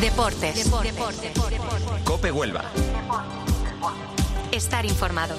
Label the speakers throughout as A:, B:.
A: Deportes.
B: COPE Huelva.
A: Estar informado.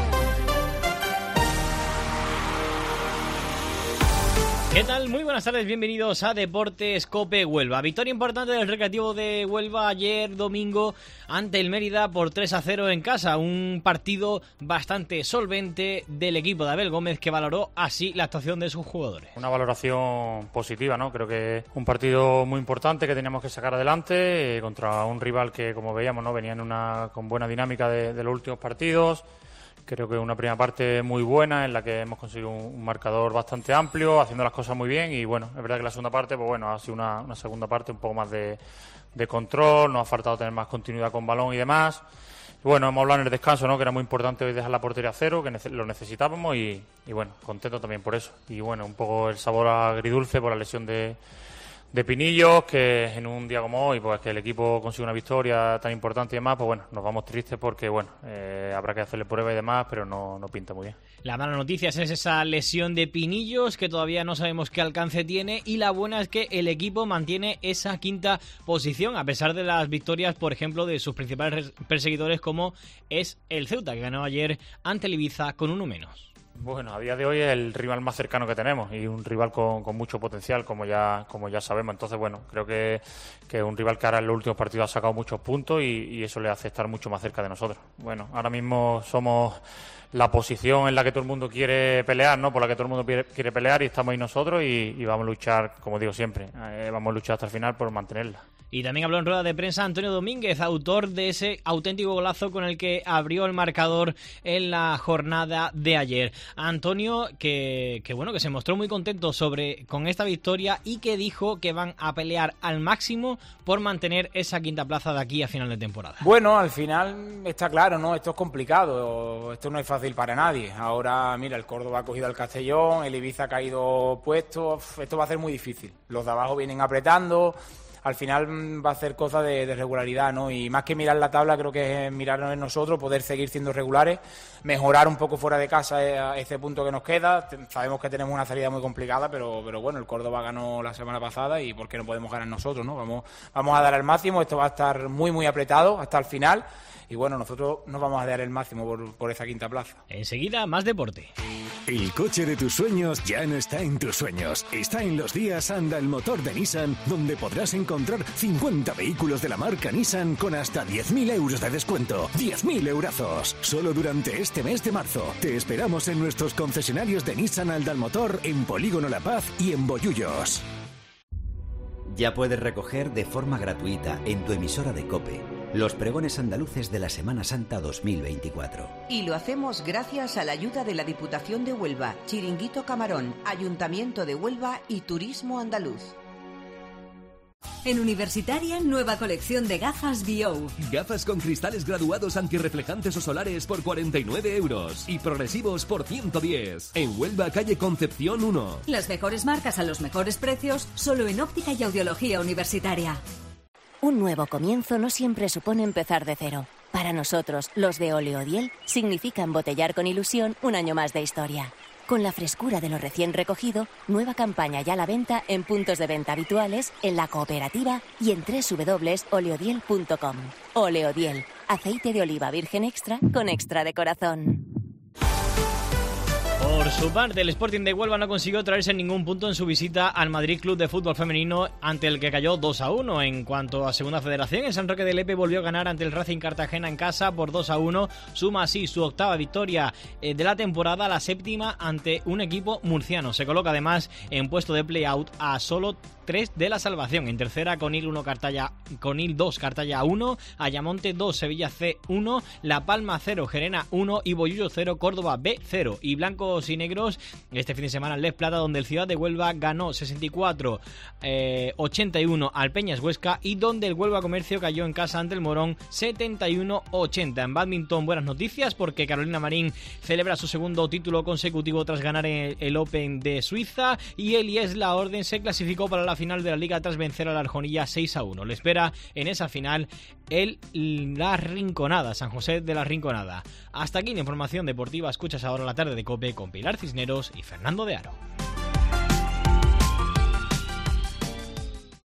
C: ¿Qué tal? Muy buenas tardes, bienvenidos a Deportes COPE Huelva. Victoria importante del Recreativo de Huelva ayer domingo ante el Mérida por 3-0 en casa. Un partido bastante solvente del equipo de Abel Gómez, que valoró así la actuación de sus jugadores.
D: Una valoración positiva, ¿no? Creo que un partido muy importante que teníamos que sacar adelante contra un rival que, como veíamos, ¿no? Venía con buena dinámica de los últimos partidos. Creo que una primera parte muy buena en la que hemos conseguido un marcador bastante amplio, haciendo las cosas muy bien, y bueno, es verdad que la segunda parte, pues bueno, ha sido una segunda parte un poco más de control, nos ha faltado tener más continuidad con balón y demás. Y bueno, hemos hablado en el descanso, ¿no? Que era muy importante hoy dejar la portería a cero, que lo necesitábamos y bueno, contento también por eso. Y bueno, un poco el sabor agridulce por la lesión de Pinillos, que en un día como hoy, pues que el equipo consigue una victoria tan importante y demás, pues bueno, nos vamos tristes porque bueno, habrá que hacerle prueba y demás, pero no pinta muy bien.
C: La mala noticia es esa lesión de Pinillos, que todavía no sabemos qué alcance tiene, y la buena es que el equipo mantiene esa quinta posición, a pesar de las victorias, por ejemplo, de sus principales perseguidores, como es el Ceuta, que ganó ayer ante el Ibiza con uno menos.
D: Bueno, a día de hoy es el rival más cercano que tenemos y un rival con mucho potencial, como ya sabemos. Entonces, bueno, creo que es un rival que ahora en los últimos partidos ha sacado muchos puntos y eso le hace estar mucho más cerca de nosotros. Bueno, ahora mismo somos la posición en la que todo el mundo quiere pelear, ¿no? Por la que todo el mundo quiere pelear, y estamos ahí nosotros y vamos a luchar, como digo siempre, vamos a luchar hasta el final por mantenerla.
C: Y también habló en rueda de prensa Antonio Domínguez, autor de ese auténtico golazo con el que abrió el marcador en la jornada de ayer. Antonio, que bueno, que se mostró muy contento con esta victoria y que dijo que van a pelear al máximo por mantener esa quinta plaza de aquí a final de temporada.
E: Bueno, al final está claro, ¿no? Esto es complicado, esto no es fácil para nadie. Ahora, mira, el Córdoba ha cogido al Castellón, el Ibiza ha caído puesto, esto va a ser muy difícil. Los de abajo vienen apretando. Al final va a ser cosa de regularidad, ¿no? Y más que mirar la tabla, creo que es mirarnos en nosotros, poder seguir siendo regulares, mejorar un poco fuera de casa ese punto que nos queda. Sabemos que tenemos una salida muy complicada, pero bueno, el Córdoba ganó la semana pasada y ¿por qué no podemos ganar nosotros, no? Vamos a dar el máximo, esto va a estar muy, muy apretado hasta el final. Y bueno, nosotros nos vamos a dar el máximo por esa quinta plaza.
C: Enseguida, más deporte.
F: El coche de tus sueños ya no está en tus sueños. Está en los días Anda el Motor de Nissan, donde podrás encontrar 50 vehículos de la marca Nissan con hasta 10.000 euros de descuento. 10.000 eurazos. Solo durante este mes de marzo. Te esperamos en nuestros concesionarios de Nissan Anda el Motor en Polígono La Paz y en Bollullos.
G: Ya puedes recoger de forma gratuita en tu emisora de COPE los pregones andaluces de la Semana Santa 2024.
H: Y lo hacemos gracias a la ayuda de la Diputación de Huelva, Chiringuito Camarón, Ayuntamiento de Huelva y Turismo Andaluz.
I: En Universitaria, nueva colección de gafas BO.
J: Gafas con cristales graduados antirreflejantes o solares por 49 euros y progresivos por 110. En Huelva, calle Concepción 1.
I: Las mejores marcas a los mejores precios, solo en óptica y audiología universitaria.
K: Un nuevo comienzo no siempre supone empezar de cero. Para nosotros, los de Oleodiel, significa embotellar con ilusión un año más de historia. Con la frescura de lo recién recogido, nueva campaña ya a la venta en puntos de venta habituales, en la cooperativa y en www.oleodiel.com. Oleodiel, aceite de oliva virgen extra con extra de corazón.
C: Por su parte, el Sporting de Huelva no consiguió traerse ningún punto en su visita al Madrid Club de Fútbol Femenino, ante el que cayó 2-1. En cuanto a Segunda Federación, el San Roque de Lepe volvió a ganar ante el Racing Cartagena en casa por 2-1. Suma así su octava victoria de la temporada, la séptima ante un equipo murciano. Se coloca además en puesto de play-out a solo 3 de la salvación. En tercera, Conil 2, Cartaya 1, Ayamonte 2, Sevilla C 1, La Palma 0, Gerena 1 y Bollullo 0, Córdoba B 0. Y blancos y negros este fin de semana en Les Plata, donde el Ciudad de Huelva ganó 64-81 al Peñas Huesca y donde el Huelva Comercio cayó en casa ante el Morón 71-80. En bádminton, buenas noticias porque Carolina Marín celebra su segundo título consecutivo tras ganar el Open de Suiza, y Elías La Orden se clasificó para la final de la Liga tras vencer a la Arjonilla 6-1. Le espera en esa final La Rinconada, San José de la Rinconada. Hasta aquí la información deportiva. Escuchas ahora la tarde de COPE con Pilar Cisneros y Fernando de Aro.